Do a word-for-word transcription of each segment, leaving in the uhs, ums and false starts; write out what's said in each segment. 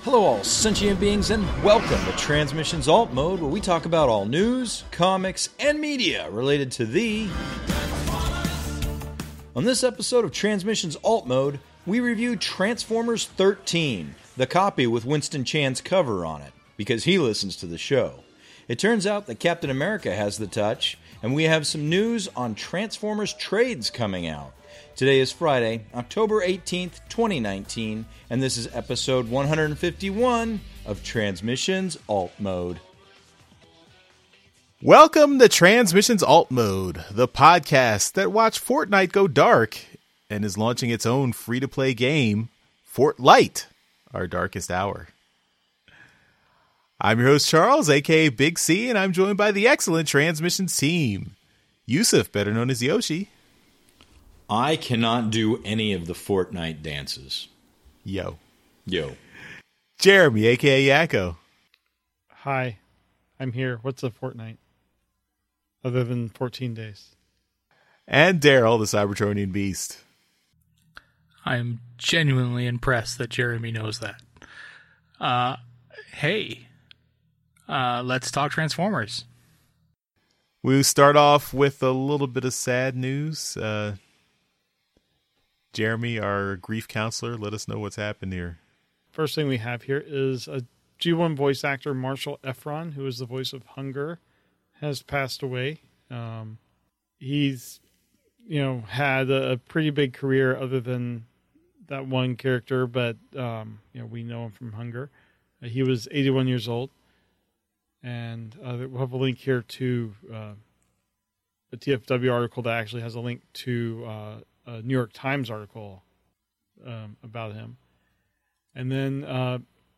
Hello all sentient beings and welcome to Transmissions Alt Mode, where we talk about all news, comics, and media related to the... On this episode of Transmissions Alt Mode, we review Transformers thirteen, the copy with Winston Chan's cover on it, because he listens to the show. It turns out that Captain America has the touch, and we have some news on Transformers trades coming out. Today is Friday, October eighteenth, twenty nineteen, and this is episode one hundred fifty-one of Transmissions Alt Mode. Welcome to Transmissions Alt Mode, the podcast that watched Fortnite go dark and is launching its own free-to-play game, Fortlight, Our Darkest Hour. I'm your host, Charles, aka Big C, and I'm joined by the excellent Transmissions team. Yusuf, better known as Yoshi. I cannot do any of the Fortnite dances. Yo. Yo. Jeremy, a k a. Yakko. Hi. I'm here. What's a fortnight? Other than fourteen days. And Daryl, the Cybertronian Beast. I'm genuinely impressed that Jeremy knows that. Uh, hey. Uh, let's talk Transformers. We'll start off with a little bit of sad news. Uh... Jeremy, our grief counselor, let us know what's happened here. First thing we have here is a G one voice actor, Marshall Efron, who is the voice of Hunger, has passed away. Um, he's, you know, had a, a pretty big career other than that one character, but, um, you know, we know him from Hunger. Uh, he was eighty-one years old. And uh, we'll have a link here to uh, a T F W article that actually has a link to... Uh, a New York Times article um, about him. And then, uh,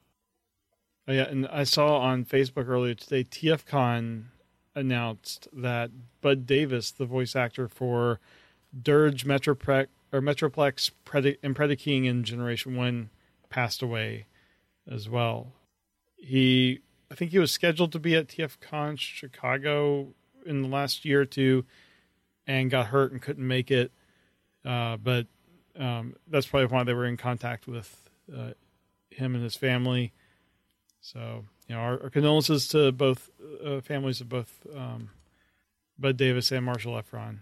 oh yeah, and I saw on Facebook earlier today, TFCon announced that Bud Davis, the voice actor for Dirge, Metroplex, or Metroplex Predi- and Predaking in Generation one, passed away as well. He, I think he was scheduled to be at TFCon Chicago in the last year or two and got hurt and couldn't make it. Uh, but um, that's probably why they were in contact with uh, him and his family. So, you know, our, our condolences to both uh, families of both um, Bud Davis and Marshall Efron.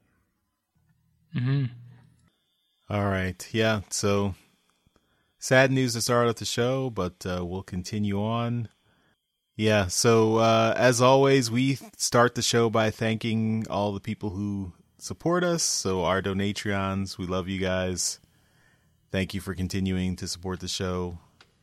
Mm-hmm. All right. Yeah. So sad news to start off the show, but uh, we'll continue on. Yeah. So uh, as always, we start the show by thanking all the people who support us. So our Donatreons, we love you guys. Thank you for continuing to support the show.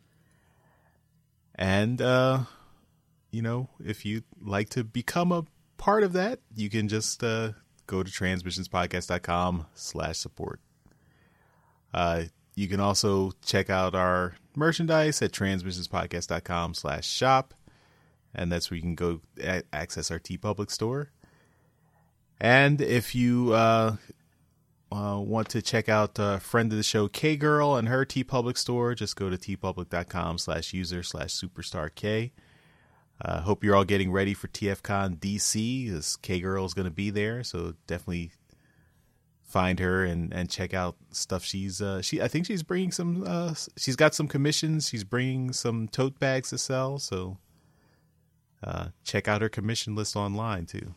And, uh, you know, if you'd like to become a part of that, you can just uh, go to transmissionspodcast.com slash support. Uh, you can also check out our merchandise at transmissionspodcast.com slash shop. And that's where you can go a- access our TeePublic store. And if you uh, uh, want to check out a uh, friend of the show, K-Girl, and her TeePublic store, just go to tpublic.com slash user slash superstar K. Uh, hope you're all getting ready for TFCon D C, as K-Girl is going to be there. So definitely find her and, and check out stuff she's... Uh, she I think she's bringing some... Uh, she's got some commissions. She's bringing some tote bags to sell. So uh, check out her commission list online, too.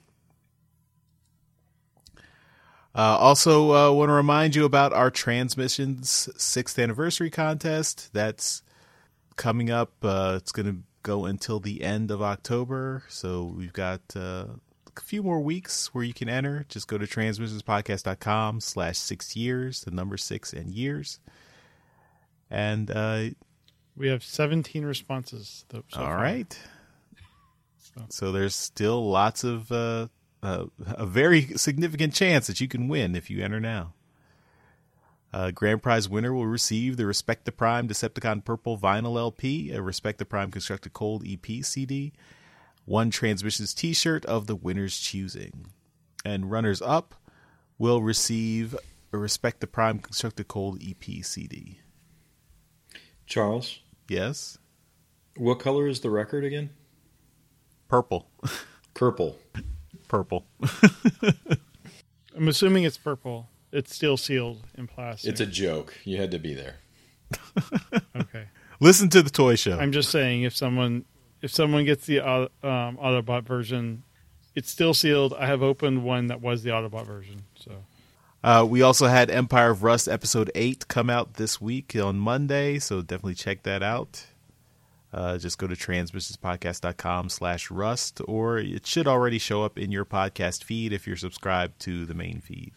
Uh, also, uh, want to remind you about our Transmissions sixth anniversary contest. That's coming up. Uh, it's going to go until the end of October. So we've got uh, a few more weeks where you can enter. Just go to transmissionspodcast.com slash six years, the number six and years. And uh, we have seventeen responses. So all far. right. So. so there's still lots of... Uh, Uh, a very significant chance that you can win if you enter now. Uh, grand prize winner will receive the Respect the Prime Decepticon Purple Vinyl L P, a Respect the Prime Constructed Cold E P C D, one Transmissions t-shirt of the winner's choosing. And runners-up will receive a Respect the Prime Constructed Cold E P C D. Charles? Yes? What color is the record again? Purple. Purple. Purple. I'm assuming it's purple. It's still sealed in plastic. It's a joke. You had to be there. Okay. Listen to the toy show. I'm just saying, if someone if someone gets the uh, um, Autobot version, it's still sealed. I have opened one that was the Autobot version. So uh, we also had Empire of Rust episode eight come out this week on Monday, so definitely check that out. Uh, just go to transmissionspodcast.com slash rust, or it should already show up in your podcast feed if you're subscribed to the main feed.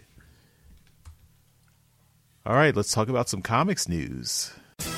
All right, let's talk about some comics news.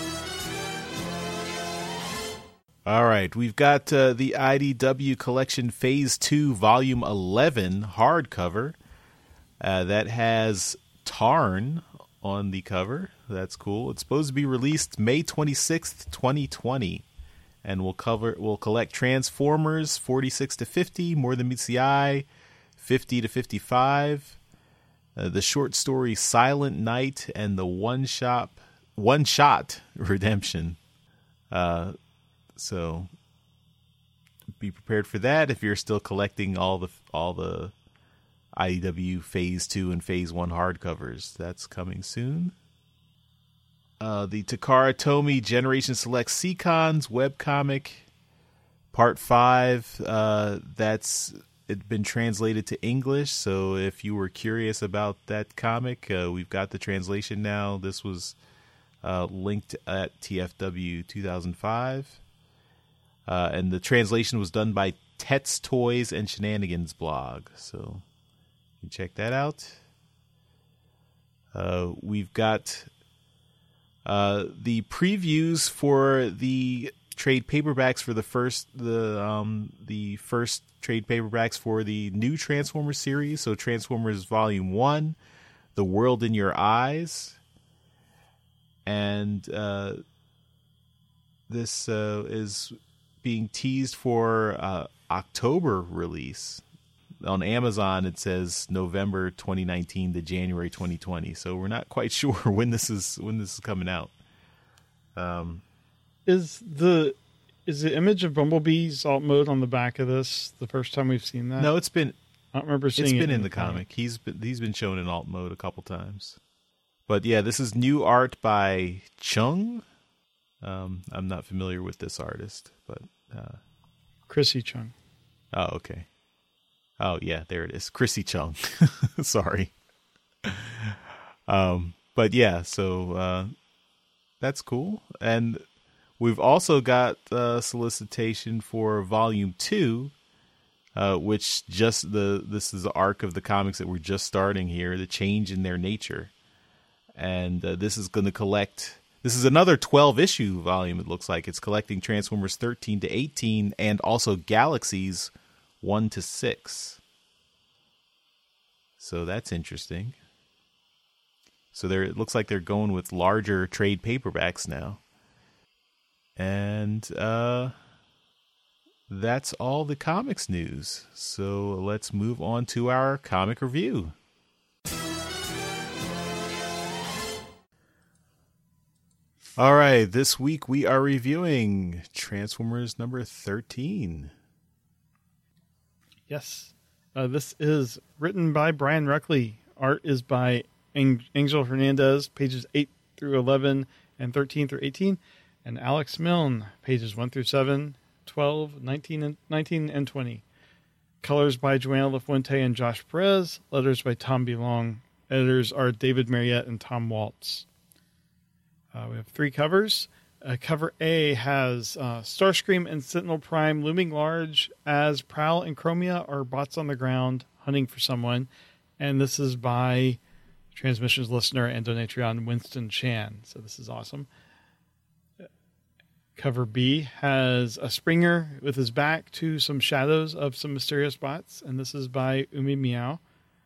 All right, we've got uh, the I D W Collection Phase two Volume eleven hardcover. Uh, that has Tarn on the cover. That's cool. It's supposed to be released May twenty-sixth, twenty twenty. And we'll cover we'll collect Transformers forty-six to fifty, More Than Meets the Eye fifty to fifty-five, uh, the short story Silent Night, and the one shot one shot Redemption. Uh, so be prepared for that if you're still collecting all the all the I D W Phase two and Phase one hardcovers. That's coming soon. Uh, the Takara Tomy Generation Select Seacons webcomic, Part five, uh, that's it's been translated to English, so if you were curious about that comic, uh, we've got the translation now. This was uh, linked at T F W two thousand five, uh, and the translation was done by Tets Toys and Shenanigans blog, so you can check that out. Uh, we've got... Uh, the previews for the trade paperbacks for the first the um, the first trade paperbacks for the new Transformers series. So Transformers Volume One, The World in Your Eyes, and uh, this uh, is being teased for uh, October release. On Amazon, it says November twenty nineteen to January twenty twenty. So we're not quite sure when this is when this is coming out. Um, is the is the image of Bumblebee's alt mode on the back of this the first time we've seen that? No, it's been. I don't remember seeing it's it. It's been in, in the, the comic. comic. He's been he's been shown in alt mode a couple times. But yeah, this is new art by Chung. Um, I'm not familiar with this artist, but uh, Chrissy Chung. Oh, okay. Oh, yeah, there it is. Chrissy Chung. Sorry. Um, but yeah, so uh, that's cool. And we've also got uh, solicitation for Volume two, uh, which just the this is the arc of the comics that we're just starting here, the change in their nature. And uh, this is going to collect... This is another twelve-issue volume, it looks like. It's collecting Transformers thirteen to eighteen and also Galaxies one to six. So that's interesting. So there, it looks like they're going with larger trade paperbacks now. And uh, that's all the comics news. So let's move on to our comic review. All right, this week we are reviewing Transformers number thirteen. Yes. Uh, this is written by Brian Ruckley. Art is by Ang- Angel Hernandez, pages eight through eleven and thirteen through eighteen. And Alex Milne, pages one through seven, twelve, nineteen, and, nineteen, and twenty. Colors by Joanna LaFuente and Josh Perez. Letters by Tom B. Long. Editors are David Mariette and Tom Waltz. Uh, we have three covers. Uh, cover A has uh, Starscream and Sentinel Prime looming large as Prowl and Chromia are bots on the ground hunting for someone. And this is by Transmissions listener and donatrion Winston Chan. So this is awesome. Cover B has a Springer with his back to some shadows of some mysterious bots. And this is by Umi Meow.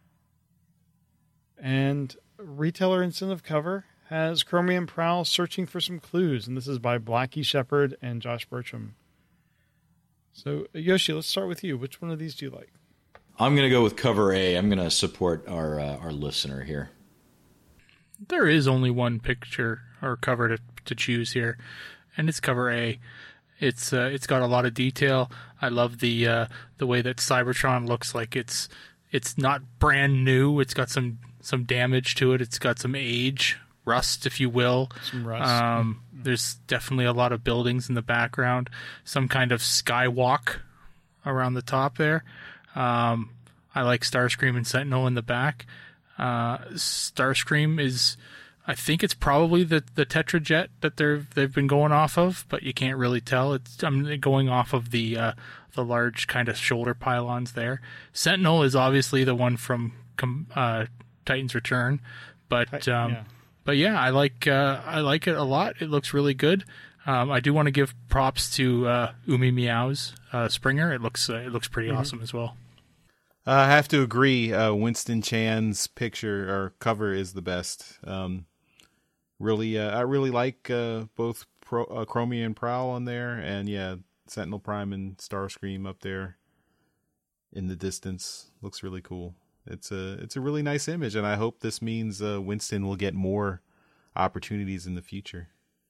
And retailer incentive cover has Chromia and Prowl searching for some clues, and this is by Blackie Shepard and Josh Bertram. So, Yoshi, let's start with you. Which one of these do you like? I'm going to go with cover A. I'm going to support our uh, our listener here. There is only one picture or cover to to choose here, and it's cover A. It's uh, it's got a lot of detail. I love the uh, the way that Cybertron looks like it's it's not brand new. It's got some some damage to it. It's got some age. rust, if you will. Some rust. Um, mm-hmm. There's definitely a lot of buildings in the background. Some kind of skywalk around the top there. Um, I like Starscream and Sentinel in the back. Uh, Starscream is, I think it's probably the, the Tetrajet that they're they've been going off of, but you can't really tell. It's I'm going off of the uh, the large kind of shoulder pylons there. Sentinel is obviously the one from uh, Titan's Return, but um, yeah. but yeah, I like uh, I like it a lot. It looks really good. Um, I do want to give props to uh, Umi Meow's uh, Springer. It looks uh, it looks pretty mm-hmm. awesome as well. Uh, I have to agree. Uh, Winston Chan's picture or cover is the best. Um, really, uh, I really like uh, both Pro, uh, Chromia and Prowl on there, and yeah, Sentinel Prime and Starscream up there in the distance. Looks really cool. It's a it's a really nice image, and I hope this means uh, Winston will get more opportunities in the future.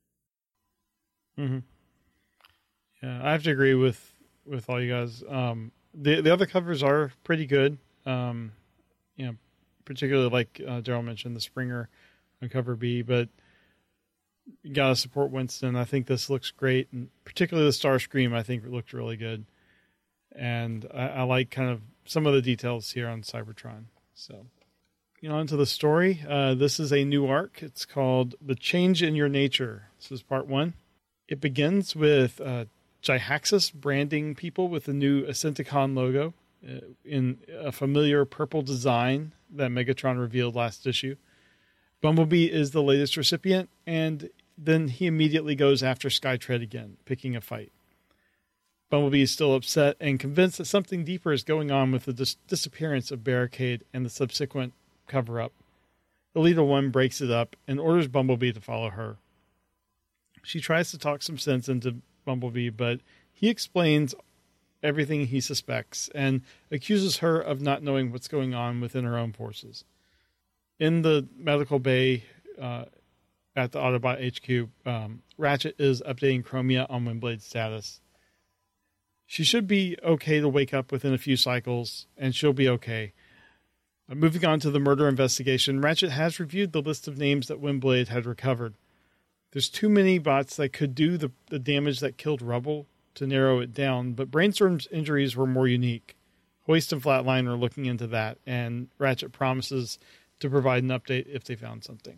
Mm-hmm. Yeah, I have to agree with with all you guys. Um, the the other covers are pretty good. Um, you know, particularly like uh, Daryl mentioned, the Springer on cover B, but you gotta support Winston. I think this looks great, and particularly the Starscream, I think it looked really good. And I, I like kind of some of the details here on Cybertron. So, you know, onto the story. Uh, this is a new arc. It's called The Change in Your Nature. This is part one. It begins with uh, Jihaxis branding people with the new Acenticon logo uh, in a familiar purple design that Megatron revealed last issue. Bumblebee is the latest recipient, and then he immediately goes after Skytread again, picking a fight. Bumblebee is still upset and convinced that something deeper is going on with the dis- disappearance of Barricade and the subsequent cover-up. Elita One breaks it up and orders Bumblebee to follow her. She tries to talk some sense into Bumblebee, but he explains everything he suspects and accuses her of not knowing what's going on within her own forces. In the medical bay uh, at the Autobot H Q, um, Ratchet is updating Chromia on Windblade's status. She should be okay to wake up within a few cycles, and she'll be okay. Uh, moving on to the murder investigation, Ratchet has reviewed the list of names that Windblade had recovered. There's too many bots that could do the, the damage that killed Rubble to narrow it down, but Brainstorm's injuries were more unique. Hoist and Flatline are looking into that, and Ratchet promises to provide an update if they found something.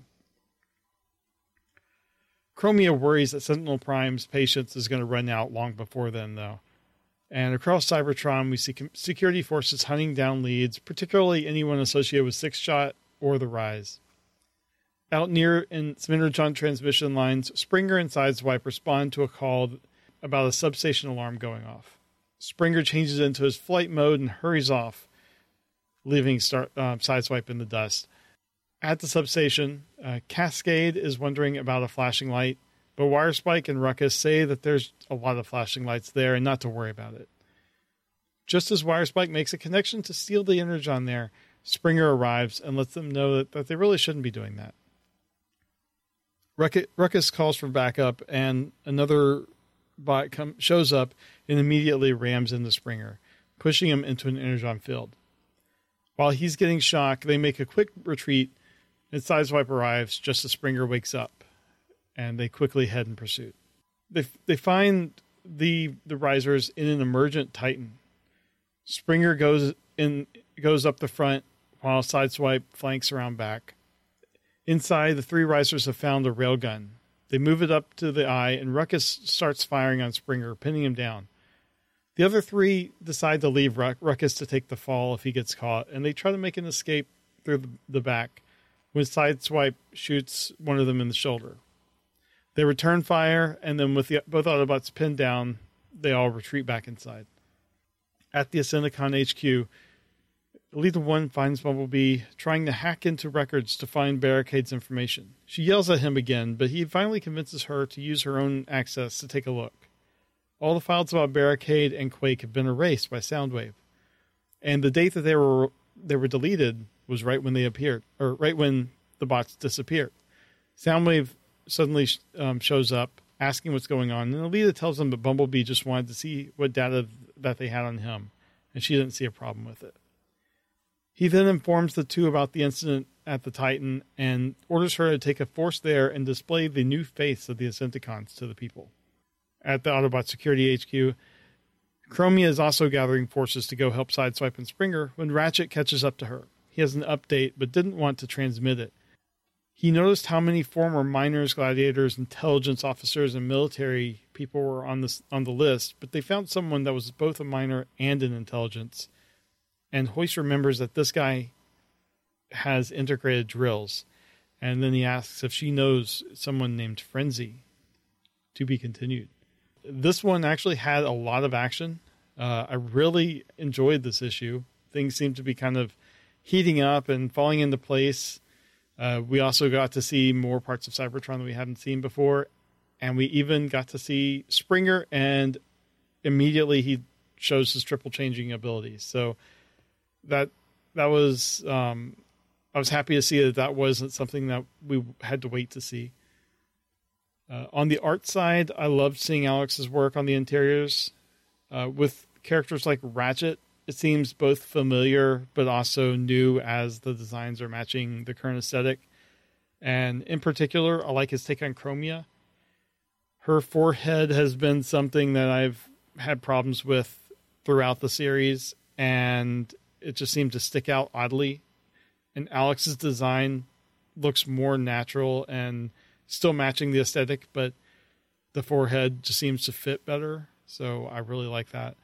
Chromia worries that Sentinel Prime's patience is going to run out long before then, though. And across Cybertron, we see security forces hunting down leads, particularly anyone associated with Six Shot or the Rise. Out near in some Energon transmission lines, Springer and Sideswipe respond to a call about a substation alarm going off. Springer changes into his flight mode and hurries off, leaving Star, uh, Sideswipe in the dust. At the substation, uh, Cascade is wondering about a flashing light, but Wirespike and Ruckus say that there's a lot of flashing lights there and not to worry about it. Just as Wirespike makes a connection to steal the Energon there, Springer arrives and lets them know that, that they really shouldn't be doing that. Ruckus calls for backup, and another bot come, shows up and immediately rams into Springer, pushing him into an Energon field. While he's getting shocked, they make a quick retreat, and Sideswipe arrives just as Springer wakes up, and they quickly head in pursuit. They they find the the risers in an emergent Titan. Springer goes in goes up the front, while Sideswipe flanks around back. Inside, the three risers have found a railgun. They move it up to the eye, and Ruckus starts firing on Springer, pinning him down. The other three decide to leave Ruckus to take the fall if he gets caught, and they try to make an escape through the back when Sideswipe shoots one of them in the shoulder. They return fire, and then with the, both Autobots pinned down, they all retreat back inside. At the Acenticon H Q, Elita One finds Bumblebee trying to hack into records to find Barricade's information. She yells at him again, but he finally convinces her to use her own access to take a look. All the files about Barricade and Quake have been erased by Soundwave, and the date that they were they were deleted was right when they appeared, or right when the bots disappeared. Soundwave suddenly um, shows up, asking what's going on, and Elita tells them that Bumblebee just wanted to see what data that they had on him, and she didn't see a problem with it. He then informs the two about the incident at the Titan and orders her to take a force there and display the new face of the Ascenticons to the people. At the Autobot Security H Q, Chromia is also gathering forces to go help Sideswipe and Springer when Ratchet catches up to her. He has an update, but didn't want to transmit it. He noticed how many former miners, gladiators, intelligence officers, and military people were on this on the list, but they found someone that was both a miner and an intelligence. And Hoist remembers that this guy has integrated drills. And then he asks if she knows someone named Frenzy. To be continued. This one actually had a lot of action. Uh, I really enjoyed this issue. Things seem to be kind of heating up and falling into place. Uh, we also got to see more parts of Cybertron that we hadn't seen before. And we even got to see Springer, and immediately he shows his triple changing abilities. So that that was, um, I was happy to see that that wasn't something that we had to wait to see. Uh, on the art side, I loved seeing Alex's work on the interiors. Uh, with characters like Ratchet, it seems both familiar but also new as the designs are matching the current aesthetic. And in particular, I like his take on Chromia. Her forehead has been something that I've had problems with throughout the series, and it just seemed to stick out oddly. And Alex's design looks more natural and still matching the aesthetic, but the forehead just seems to fit better. So I really like that.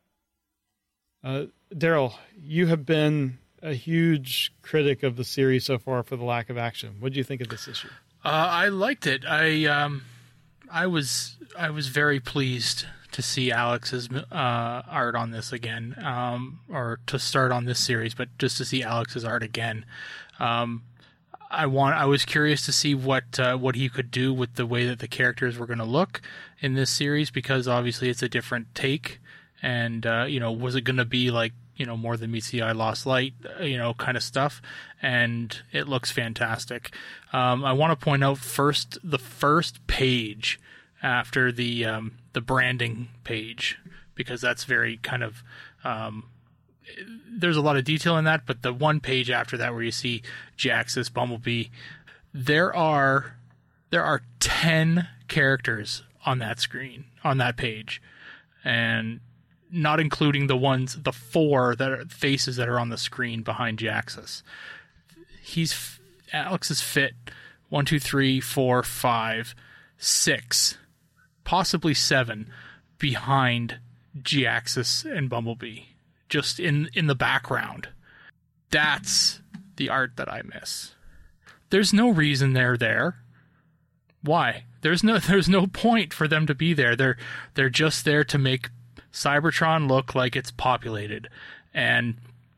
Uh, Daryl, you have been a huge critic of the series so far for the lack of action. What do you think of this issue? Uh, I liked it. I um, I was I was very pleased to see Alex's uh, art on this again, um, or to start on this series, but just to see Alex's art again. Um, I want. I was curious to see what uh, what he could do with the way that the characters were going to look in this series, because obviously it's a different take, and uh, you know, was it going to be like, you know, More Than Meets the Eye, Lost Light, you know, kind of stuff, and it looks fantastic. Um, I want to point out first the first page after the um, the branding page, because that's very kind of. Um, There's a lot of detail in that, but the one page after that where you see Jaxus, Bumblebee, there are there are ten characters on that screen, on that page, and not including the ones, the four that are faces that are on the screen behind Jaxus. He's Alex is fit one, two, three, four, five, six, possibly seven behind Jaxus and Bumblebee. Just in, in the background. That's the art that I miss. There's no reason they're there. Why? There's no there's no point for them to be there. They're they're just there to make Cybertron look like it's populated. And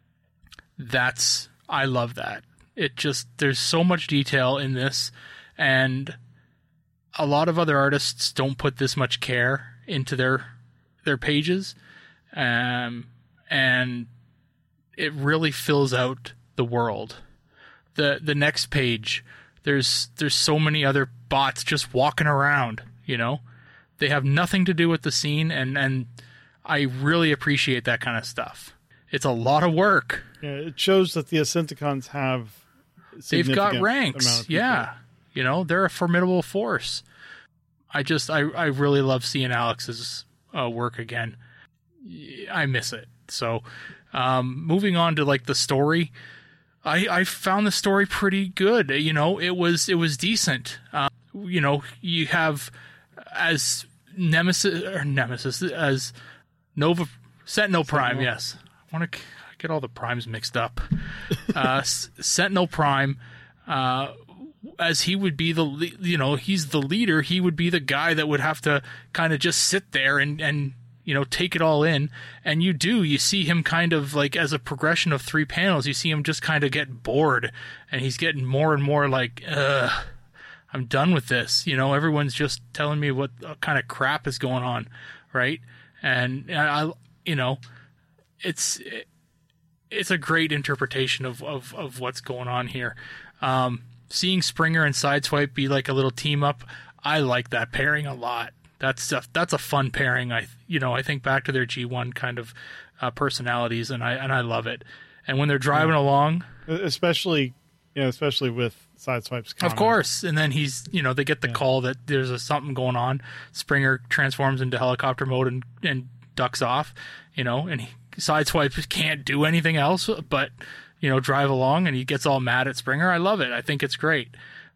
that's I love that. It just there's so much detail in this, and a lot of other artists don't put this much care into their their pages. Um And it really fills out the world. The the next page, there's there's so many other bots just walking around, you know? They have nothing to do with the scene, and, and I really appreciate that kind of stuff. It's a lot of work. Yeah, it shows that the Ascenticons have They've got ranks. Yeah. You know, they're a formidable force. I just, I, I really love seeing Alex's uh, work again. I miss it. So, um, moving on to like the story, I, I found the story pretty good. You know, it was, it was decent. Um, you know, you have as Nemesis or Nemesis as Nova Sentinel Prime. Sentinel. Yes. I want to get all the primes mixed up. uh, Sentinel Prime, uh, as he would be the, you know, he's the leader. He would be the guy that would have to kind of just sit there and, and, you know, take it all in. And you do, you see him kind of like, as a progression of three panels, you see him just kind of get bored, and he's getting more and more like, ugh, I'm done with this. You know, everyone's just telling me what kind of crap is going on. Right. And I, you know, it's, it's a great interpretation of, of, of what's going on here. Um, seeing Springer and Sideswipe be like a little team up, I like that pairing a lot. That's a, that's a fun pairing. I you know I think back to their G one kind of uh, personalities, and I and I love it. And when they're driving yeah. along, especially you know, especially with Sideswipe's comment. Of course. And then he's, you know, they get the Yeah. call that there's a, something going on. Springer transforms into helicopter mode and, and ducks off, you know, and he, Sideswipe can't do anything else but, you know, drive along, and he gets all mad at Springer. I love it. I think it's great.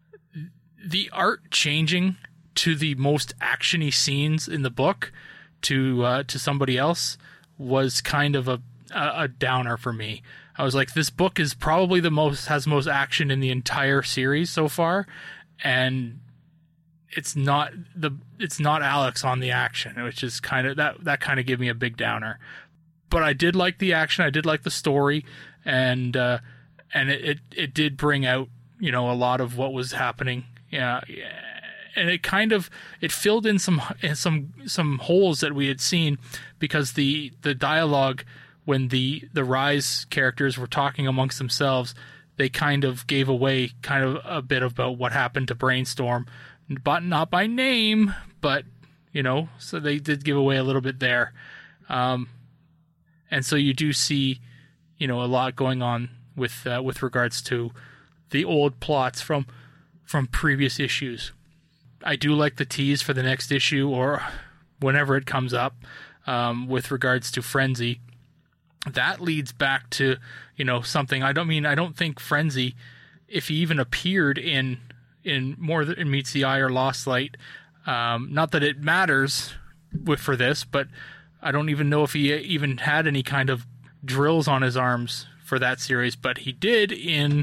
The art changing to the most actiony scenes in the book to uh, to somebody else was kind of a, a a downer for me. I was like, this book is probably the most has most action in the entire series so far, and it's not the it's not Alex on the action, which is kind of that that kind of gave me a big downer. But I did like the action. I did like the story, and uh, and it, it it did bring out, you know, a lot of what was happening. Yeah, and it kind of it filled in some some some holes that we had seen, because the the dialogue when the the Rise characters were talking amongst themselves, they kind of gave away kind of a bit about what happened to Brainstorm, but not by name, but you know, so they did give away a little bit there. Um, and so you do see, you know, a lot going on with uh, with regards to the old plots from from previous issues. I do like the tease for the next issue, or whenever it comes up, um, with regards to Frenzy. That leads back to, you know, something. I don't mean I don't think Frenzy, if he even appeared in in More Than Meets the Eye or Lost Light, um, not that it matters with, for this, but I don't even know if he even had any kind of drills on his arms for that series. But he did in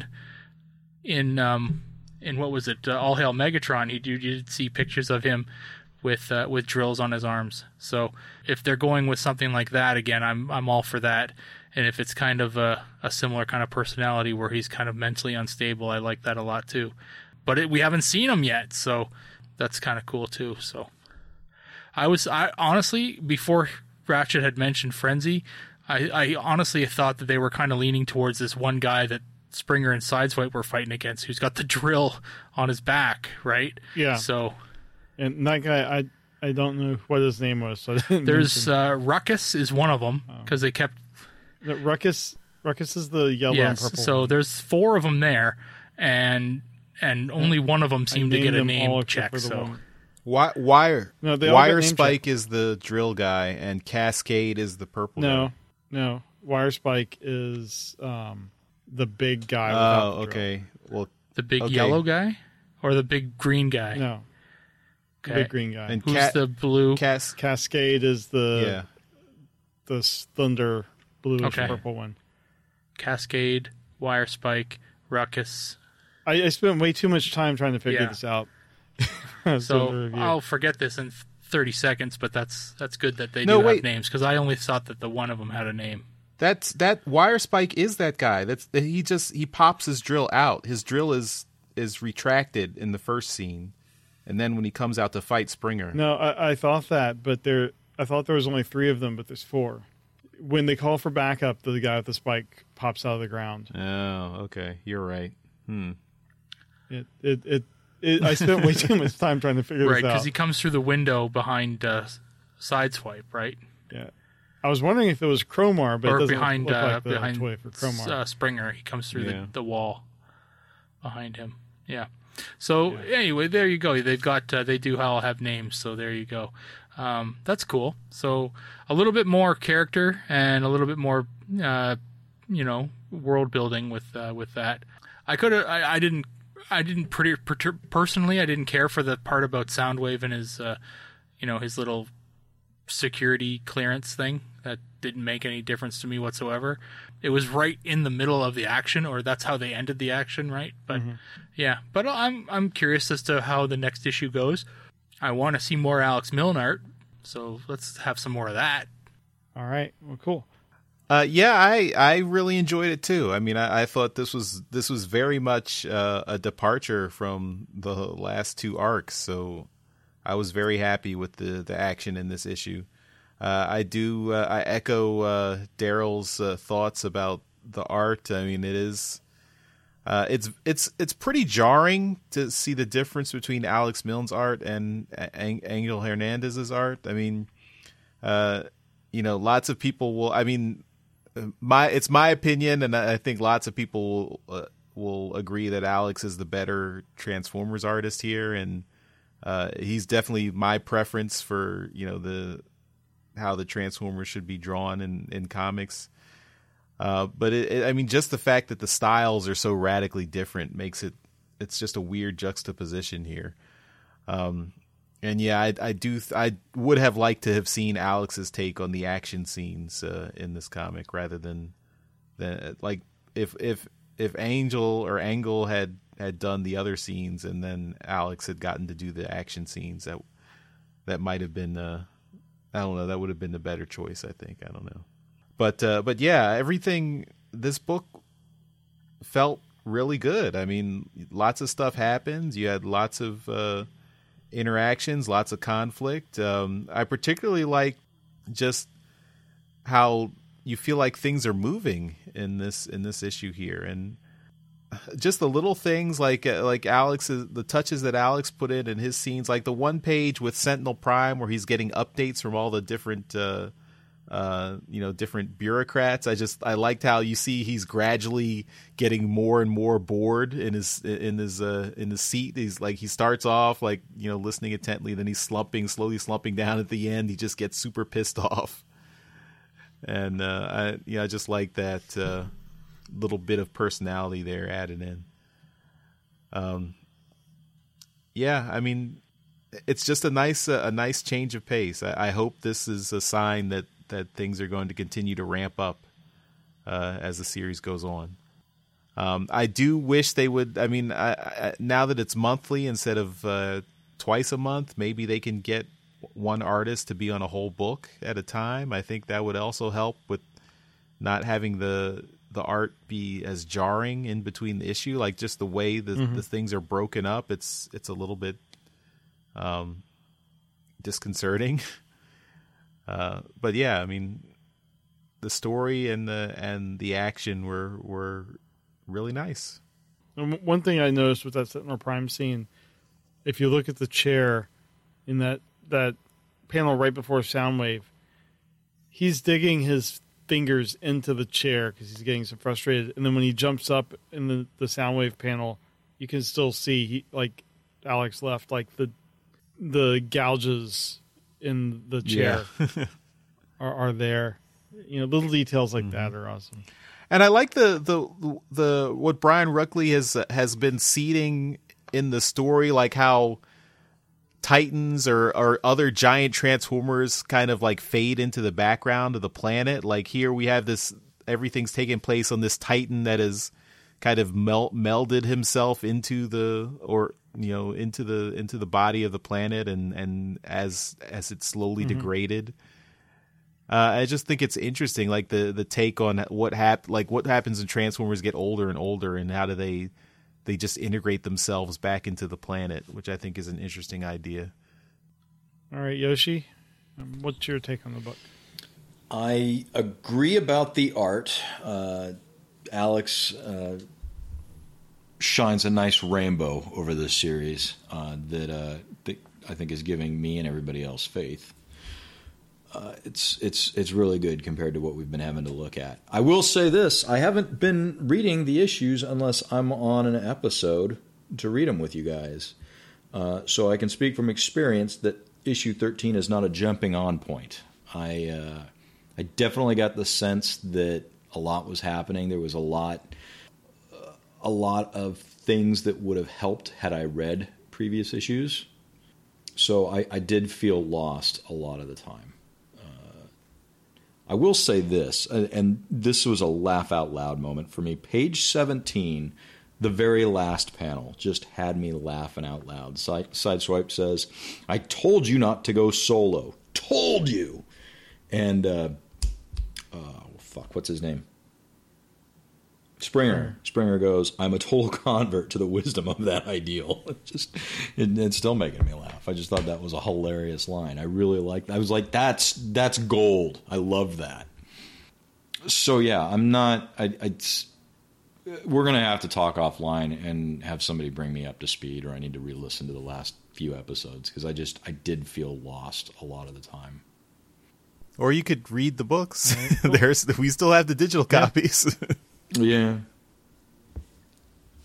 in um, in what was it? Uh, All Hail Megatron. He did, you did see pictures of him with uh, with drills on his arms. So if they're going with something like that again, I'm I'm all for that. And if it's kind of a, a similar kind of personality where he's kind of mentally unstable, I like that a lot too. But it, we haven't seen him yet, so that's kind of cool too. So I was I honestly, before Ratchet had mentioned Frenzy, I, I honestly thought that they were kind of leaning towards this one guy that Springer and Sideswipe were fighting against, who's got the drill on his back, right? Yeah. So And that guy, I I don't know what his name was. So I didn't there's mention- uh, Ruckus is one of them, because they kept No, Ruckus. Ruckus is the yellow yes. and purple. So one. there's four of them there, and and only one of them I seemed to named get a them all name except check. for the So one. Wi- Wire No, they all Wire got name Spike is the drill guy, and Cascade is the purple No, guy. no. Wire Spike is um, the big guy. without Oh, the drill. okay. Well, the big Okay. yellow guy or the big green guy? No, the Okay. big green guy. and Who's Cat, the blue? Cas- Cascade is the yeah. the s- thunder bluish Okay. purple one. Cascade, Wire Spike, Ruckus. I, I spent way too much time trying to figure Yeah. this out. So, So the review. I'll forget this in thirty seconds, but that's that's good that they No, do wait. have names, because I only thought that the one of them had a name. That's that Wire Spike is that guy. That's he just he pops his drill out. His drill is is retracted in the first scene, and then when he comes out to fight Springer. No, I, I thought that, but there, I thought there was only three of them, but there's four. When they call for backup, the guy with the spike pops out of the ground. Oh, okay, you're right. Hmm. It, it, it, it I spent way too much time trying to figure Right, this because out. he comes through the window behind uh, Sideswipe, right? Yeah, I was wondering if it was Cromar, but or it doesn't behind look uh, like the behind toy for Cromar. uh, Springer. He comes through Yeah. the, the wall behind him. Yeah. So anyway, there you go. They've got uh, they do all have names. So there you go. Um, that's cool. So a little bit more character and a little bit more, uh, you know, world building with uh, with that. I could have. I, I didn't. I didn't pretty per- personally. I didn't care for the part about Soundwave and his, uh, you know, his little security clearance thing. That didn't make any difference to me whatsoever. It was right in the middle of the action, or that's how they ended the action, right? But yeah, but I'm I'm curious as to how the next issue goes. I want to see more Alex Milne art, so let's have some more of that. All right, well, cool. Uh, yeah, I, I really enjoyed it too. I mean, I, I thought this was this was very much uh, a departure from the last two arcs, so I was very happy with the, the action in this issue. Uh, I do uh, I echo uh, Daryl's uh, thoughts about the art. I mean, it is uh, it's it's it's pretty jarring to see the difference between Alex Milne's art and Ang- Angel Hernandez's art. I mean, uh, you know, lots of people will. I mean. My it's my opinion, and I think lots of people will, uh, will agree that Alex is the better Transformers artist here, and uh, he's definitely my preference for, you know, the how the Transformers should be drawn in, in comics. Uh, but it, it, I mean, just the fact that the styles are so radically different makes it, it's just a weird juxtaposition here. Um, and yeah, I, I do, I would have liked to have seen Alex's take on the action scenes uh, in this comic rather than, than like if if if Angel or Angle had had done the other scenes and then Alex had gotten to do the action scenes, that that might have been, uh, I don't know, that would have been the better choice. I think, I don't know. But uh, but yeah, everything, this book felt really good. I mean, lots of stuff happens. You had lots of uh, interactions, lots of conflict. Um, I particularly like just how you feel like things are moving in this in this issue here, and just the little things like like Alex's, the touches that Alex put in in his scenes, like the one page with Sentinel Prime where he's getting updates from all the different. Uh, uh you know different bureaucrats. I just I liked how you see he's gradually getting more and more bored in his in his uh in his seat. He's like, he starts off like, you know, listening intently, then he's slumping slowly slumping down at the end. He just gets super pissed off, and uh I yeah I just like that uh little bit of personality there added in. Um yeah I mean, it's just a nice uh, a nice change of pace. I, I hope this is a sign that that things are going to continue to ramp up uh, as the series goes on. Um, I do wish they would. I mean, I, I, now that it's monthly instead of uh, twice a month, maybe they can get one artist to be on a whole book at a time. I think that would also help with not having the the art be as jarring in between the issue. Like just the way the, mm-hmm. the things are broken up, it's it's a little bit um, disconcerting. Uh, but yeah, I mean, the story and the and the action were were really nice. And one thing I noticed with that Sentinel Prime scene, if you look at the chair in that that panel right before Soundwave, he's digging his fingers into the chair because he's getting so frustrated. And then when he jumps up in the, the Soundwave panel, you can still see he, like Alex left, like the the gouges in the chair yeah. are, are there. You know, little details like mm-hmm. that are awesome. And I like the the the what Brian Ruckley has has been seeding in the story, like how Titans or, or other giant Transformers kind of like fade into the background of the planet. Like here we have this, everything's taking place on this Titan that has kind of mel- melded himself into the or you know into the into the body of the planet, and and as as it slowly mm-hmm. degraded. Uh, I just think it's interesting, like the the take on what hap- like what happens when Transformers get older and older, and how do they they just integrate themselves back into the planet, which I think is an interesting idea. All right, Yoshi, um, what's your take on the book? I agree about the art. Uh, Alex uh, shines a nice rainbow over this series uh, that, uh, that I think is giving me and everybody else faith. Uh, it's it's it's really good compared to what we've been having to look at. I will say this: I haven't been reading the issues unless I'm on an episode to read them with you guys. Uh, so I can speak from experience that issue thirteen is not a jumping on point. I uh, I definitely got the sense that a lot was happening. There was a lot uh, a lot of things that would have helped had I read previous issues. So I, I did feel lost a lot of the time. I will say this, and this was a laugh out loud moment for me. Page seventeen, the very last panel, just had me laughing out loud. Side, Sideswipe says, "I told you not to go solo. Told you." And, uh, oh, fuck, what's his name? Springer. Springer goes, "I'm a total convert to the wisdom of that ideal." It just, it, it's still making me laugh. I just thought that was a hilarious line. I really liked. I was like, "That's that's gold." I love that. So yeah, I'm not. I, I we're gonna have to talk offline and have somebody bring me up to speed, or I need to re-listen to the last few episodes because I just I did feel lost a lot of the time. Or you could read the books. Right, cool. There's we still have the digital copies. Yeah. Yeah.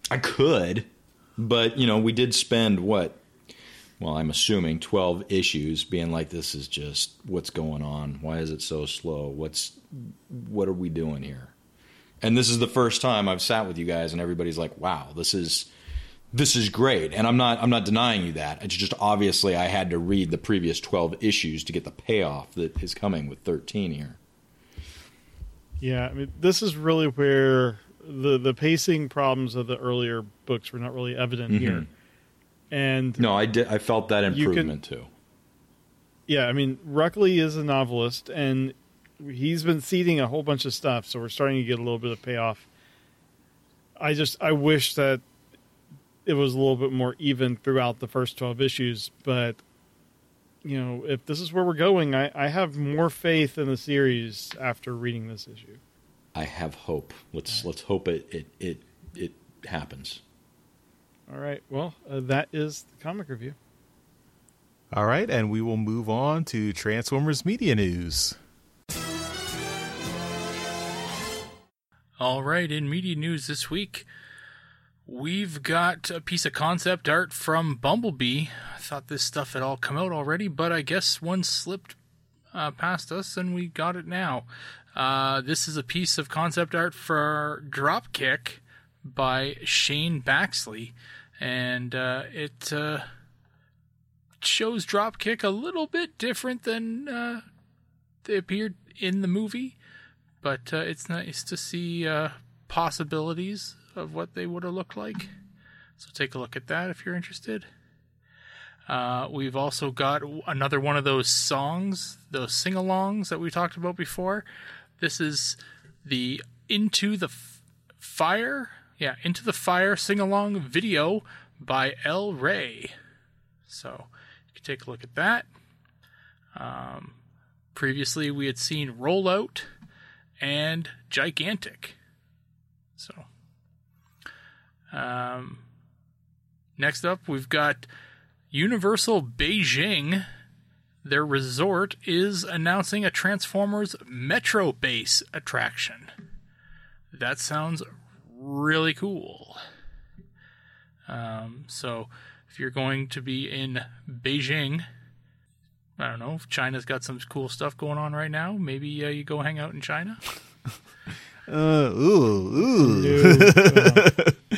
I could, but, you know, we did spend, what, well, I'm assuming twelve issues being like, this is just, what's going on? Why is it so slow? What's, what are we doing here? And this is the first time I've sat with you guys and everybody's like, wow, this is, this is great. And I'm not, I'm not denying you that. It's just obviously I had to read the previous twelve issues to get the payoff that is coming with thirteen here. Yeah, I mean, this is really where the the pacing problems of the earlier books were not really evident mm-hmm. here. And no, I did. I felt that improvement can, too. Yeah, I mean, Ruckley is a novelist, and he's been seeding a whole bunch of stuff, so we're starting to get a little bit of payoff. I just I wish that it was a little bit more even throughout the first twelve issues, but you know, if this is where we're going, I, I have more faith in the series after reading this issue. I have hope. Let's let's hope it it it, it happens. All right. Well, uh, that is the comic review. All right, and we will move on to Transformers Media News. All right, in media news this week, we've got a piece of concept art from Bumblebee. I thought this stuff had all come out already, but I guess one slipped uh, past us and we got it now. Uh, this is a piece of concept art for Dropkick by Shane Baxley, and uh, it uh, shows Dropkick a little bit different than uh, they appeared in the movie, but uh, it's nice to see uh, possibilities of what they would have looked like. So take a look at that if you're interested. Uh, we've also got another one of those songs, those sing-alongs that we talked about before. This is the Into the F- Fire, yeah, Into the Fire sing-along video by El Rey. So you can take a look at that. Um, previously, we had seen Rollout and Gigantic. So, um, next up, we've got Universal Beijing. Their resort is announcing a Transformers Metro Base attraction. That sounds really cool. Um, so, if you're going to be in Beijing, I don't know, if China's got some cool stuff going on right now, maybe uh, you go hang out in China. Uh, ooh, ooh. New, uh,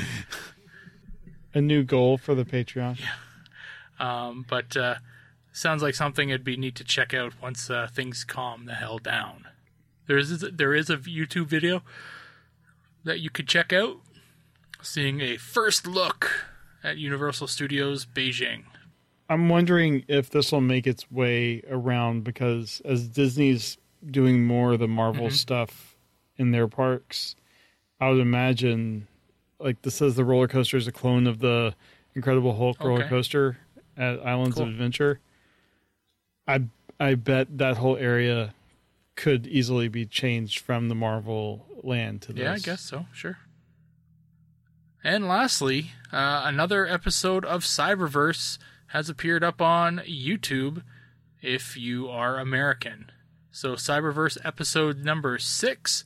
a new goal for the Patreon. Yeah. Um, but uh, sounds like something it'd be neat to check out once uh, things calm the hell down. There is there is a YouTube video that you could check out, seeing a first look at Universal Studios Beijing. I'm wondering if this will make its way around, because as Disney's doing more of the Marvel mm-hmm. stuff in their parks, I would imagine, like, this says the roller coaster is a clone of the Incredible Hulk okay. roller coaster at Islands cool. of Adventure. I I bet that whole area could easily be changed from the Marvel land to this. Yeah, I guess so. Sure. And lastly, uh, another episode of Cyberverse has appeared up on YouTube if you are American. So Cyberverse episode number six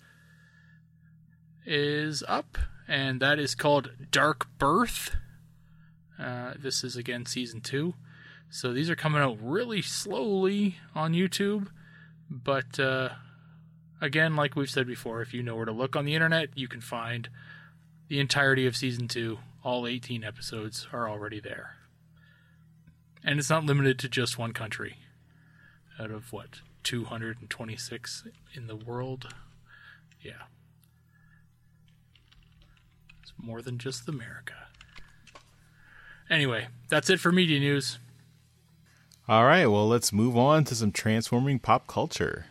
is up, and that is called Dark Birth. Uh, this is, again, season two. So these are coming out really slowly on YouTube. But, uh, again, like we've said before, if you know where to look on the internet, you can find the entirety of season two. All eighteen episodes are already there. And it's not limited to just one country. Out of, what, two hundred twenty-six in the world? Yeah. It's more than just America. Anyway, that's it for media news. All right, well, let's move on to some transforming pop culture.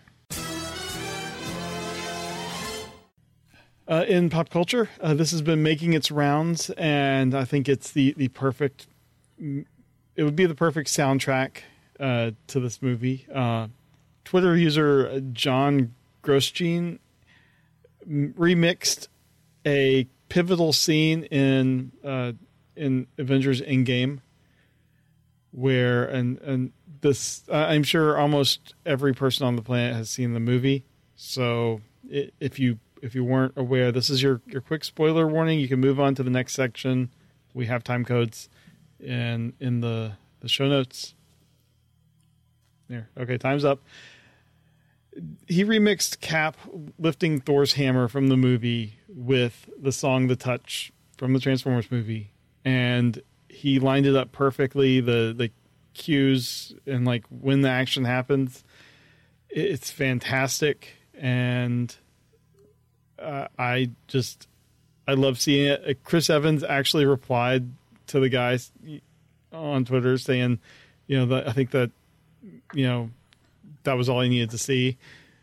Uh, in pop culture, uh, this has been making its rounds, and I think it's the, the perfect... It would be the perfect soundtrack uh, to this movie. Uh, Twitter user John Grosjean remixed a pivotal scene in... Uh, in Avengers Endgame, where and and this uh, I'm sure almost every person on the planet has seen the movie. So it, if you if you weren't aware, this is your, your quick spoiler warning. You can move on to the next section. We have time codes in in the, the show notes. There. Okay, time's up. He remixed Cap lifting Thor's hammer from the movie with the song The Touch from the Transformers movie. And he lined it up perfectly. The the cues and like when the action happens, it's fantastic. And uh, I just, I love seeing it. Chris Evans actually replied to the guys on Twitter saying, you know, that I think that, you know, that was all I needed to see.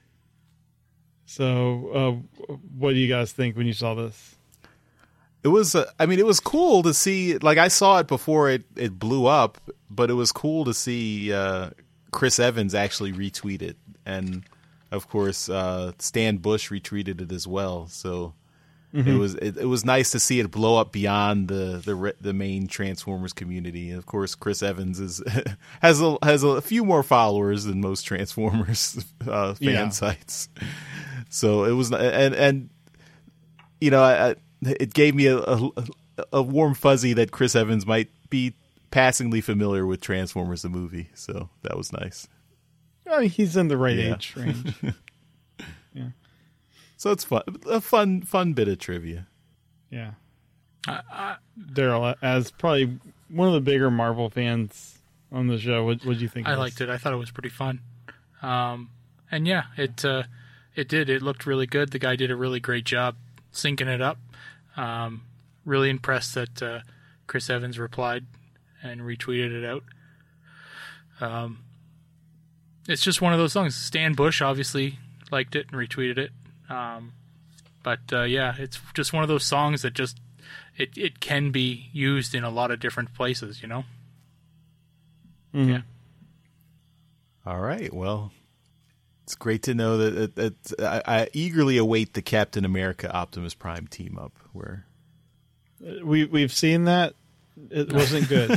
So, uh, what do you guys think when you saw this? It was, uh, I mean, it was cool to see. Like, I saw it before it, it blew up, but it was cool to see uh, Chris Evans actually retweet it, and of course, uh, Stan Bush retweeted it as well. So mm-hmm. it was it, it was nice to see it blow up beyond the the the main Transformers community. And of course, Chris Evans is has a has a few more followers than most Transformers uh, fan yeah. sites. So it was, and and you know, I, it gave me a, a a warm fuzzy that Chris Evans might be passingly familiar with Transformers the movie. So that was nice. Oh, he's in the right yeah. age range. yeah. So it's fun, a fun, fun bit of trivia. Yeah. Uh, uh, Daryl, as probably one of the bigger Marvel fans on the show, what what do you think? I of liked this? it. I thought it was pretty fun. Um, and yeah, it uh, it did. It looked really good. The guy did a really great job syncing it up. Um, really impressed that uh, Chris Evans replied and retweeted it out. Um. It's just one of those songs. Stan Bush obviously liked it and retweeted it. Um, but uh, yeah, it's just one of those songs that just it, it can be used in a lot of different places, you know? Mm-hmm. Yeah. All right. Well, it's great to know that, that, that I, I eagerly await the Captain America Optimus Prime team up. Where we we've seen that. It wasn't good.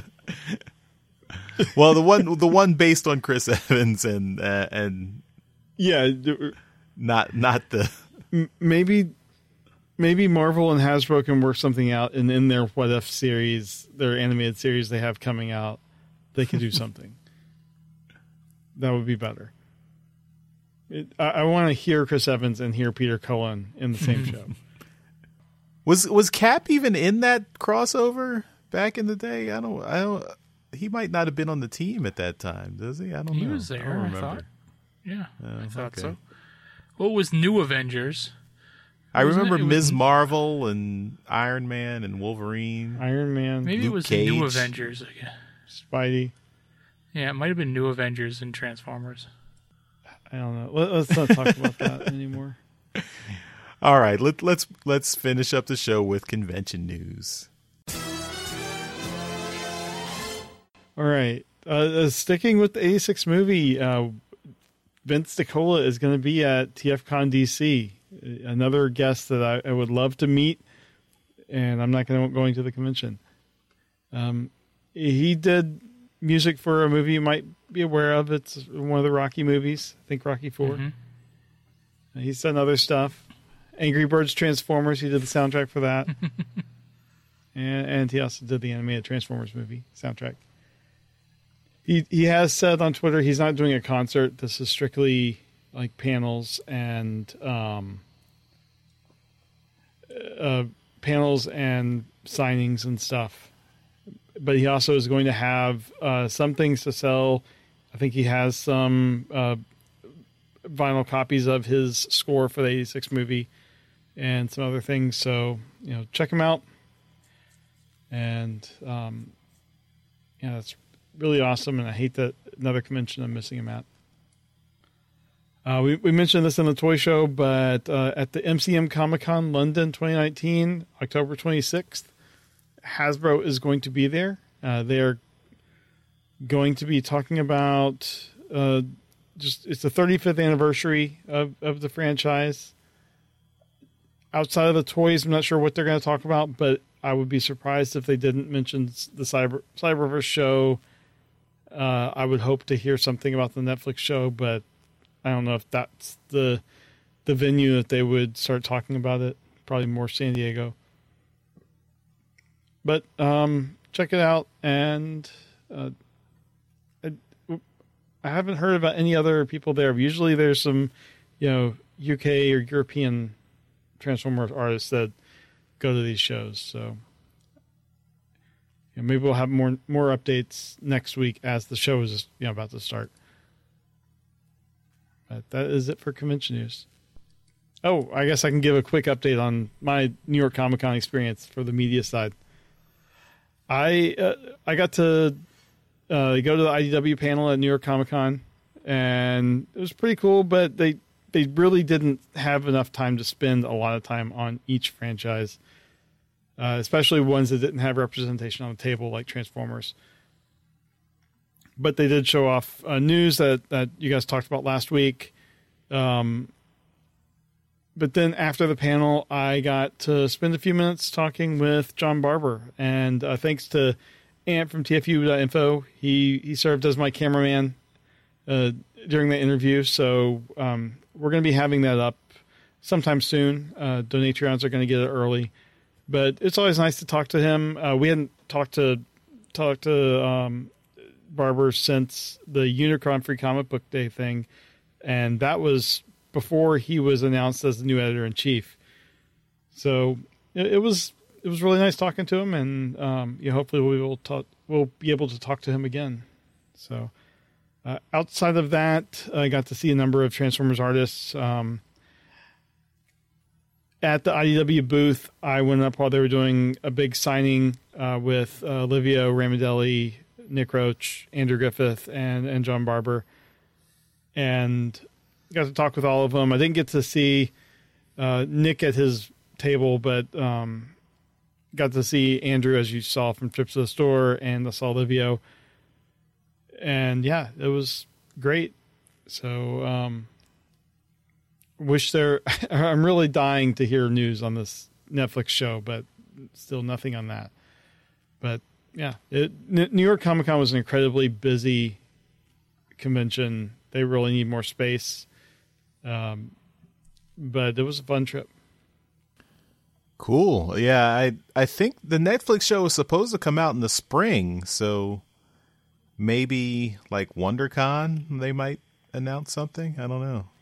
Well, the one the one based on Chris Evans and uh, and yeah, not not the maybe maybe Marvel and Hasbro can work something out, and in their What If series, their animated series they have coming out, they can do something that would be better. It, I, I want to hear Chris Evans and hear Peter Cullen in the same show. Was was Cap even in that crossover back in the day? I don't I don't. He might not have been on the team at that time, does he? I don't he know. He was there, I, I thought. Yeah, uh, I thought okay. so. What was New Avengers? I Wasn't remember it? It Miz was... Marvel and Iron Man and Wolverine. Iron Man. Maybe Luke it was Cage. the New Avengers. Spidey. Yeah, it might have been New Avengers and Transformers. I don't know. Let, let's not talk about that anymore. All right, let, let's let's finish up the show with convention news. All right. Uh, uh, sticking with the eighty-six movie, uh, Vince DiCola is going to be at TFCon D C. Another guest that I, I would love to meet, and I'm not going to going to the convention. Um, he did music for a movie you might be aware of. It's one of the Rocky movies. I think Rocky Four. Mm-hmm. He's done other stuff. Angry Birds Transformers. He did the soundtrack for that, and, and he also did the animated Transformers movie soundtrack. He he has said on Twitter he's not doing a concert. This is strictly like panels and um, uh, panels and signings and stuff. But he also is going to have uh, some things to sell. I think he has some uh, vinyl copies of his score for the eighty-six movie and some other things. So, you know, check him out. And um, yeah, that's really awesome, and I hate that another convention I'm missing him at. Uh, we, we mentioned this in the toy show, but uh, at the M C M Comic Con London twenty nineteen, October twenty-sixth, Hasbro is going to be there. Uh, they are going to be talking about uh, just it's the thirty-fifth anniversary of, of the franchise. Outside of the toys, I'm not sure what they're going to talk about, but I would be surprised if they didn't mention the Cyber Cyberverse show. Uh, I would hope to hear something about the Netflix show, but I don't know if that's the the venue that they would start talking about it. Probably more San Diego. But um, check it out, and uh, I, I haven't heard about any other people there. Usually there's some, you know, U K or European Transformers artists that go to these shows. So you know, maybe we'll have more more updates next week as the show is, you know, about to start. But that is it for convention news. Oh, I guess I can give a quick update on my New York Comic Con experience for the media side. I uh, I got to uh, go to the I D W panel at New York Comic Con, and it was pretty cool. But they they really didn't have enough time to spend a lot of time on each franchise, uh, especially ones that didn't have representation on the table, like Transformers. But they did show off uh, news that that you guys talked about last week. Um, But then after the panel, I got to spend a few minutes talking with John Barber. And uh, thanks to Ant from T F U dot info, he, he served as my cameraman uh, during the interview. So um, we're going to be having that up sometime soon. Uh, Donatrions are going to get it early. But it's always nice to talk to him. Uh, we hadn't talked to, talked to um, Barber since the Unicron Free Comic Book Day thing. And that was before he was announced as the new editor-in-chief. So it, it was it was really nice talking to him, and um, you know, hopefully we will talk, we'll be able to talk to him again. So uh, outside of that, I got to see a number of Transformers artists. Um, at the I D W booth, I went up while they were doing a big signing uh, with uh, Olivia Ramadelli, Nick Roach, Andrew Griffith, and, and John Barber. And got to talk with all of them. I didn't get to see uh, Nick at his table, but um, got to see Andrew, as you saw from Trips to the Store, and I saw Livio. And yeah, it was great. So um, wish there. I'm really dying to hear news on this Netflix show, but still nothing on that. But yeah, it, New York Comic Con was an incredibly busy convention. They really need more space. Um, but it was a fun trip. Cool. Yeah, I I think the Netflix show was supposed to come out in the spring, so maybe like WonderCon they might announce something. I don't know.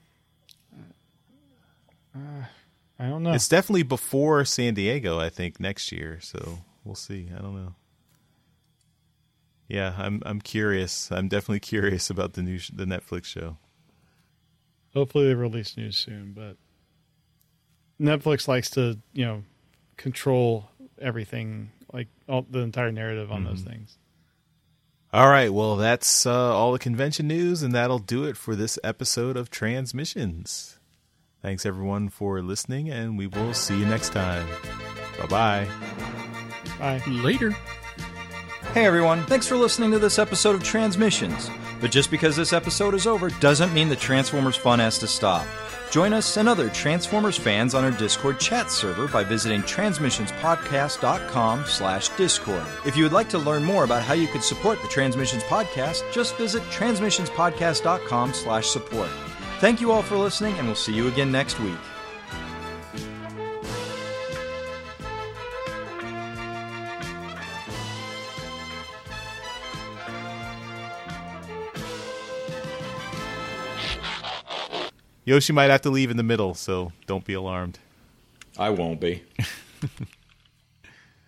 Uh, I don't know. It's definitely before San Diego, I think, next year. So we'll see. I don't know. Yeah, I'm I'm curious. I'm definitely curious about the new sh- the Netflix show. Hopefully they release news soon, but Netflix likes to, you know, control everything, like all, the entire narrative on mm-hmm. those things. All right, well, that's uh, all the convention news, and that'll do it for this episode of Transmissions. Thanks, everyone, for listening, and we will see you next time. Bye-bye. Bye. Later. Hey, everyone. Thanks for listening to this episode of Transmissions. But just because this episode is over doesn't mean the Transformers fun has to stop. Join us and other Transformers fans on our Discord chat server by visiting transmissionspodcast.com slash Discord. If you would like to learn more about how you could support the Transmissions Podcast, just visit transmissionspodcast.com slash support. Thank you all for listening, and we'll see you again next week. Yoshi might have to leave in the middle, so don't be alarmed. I won't be.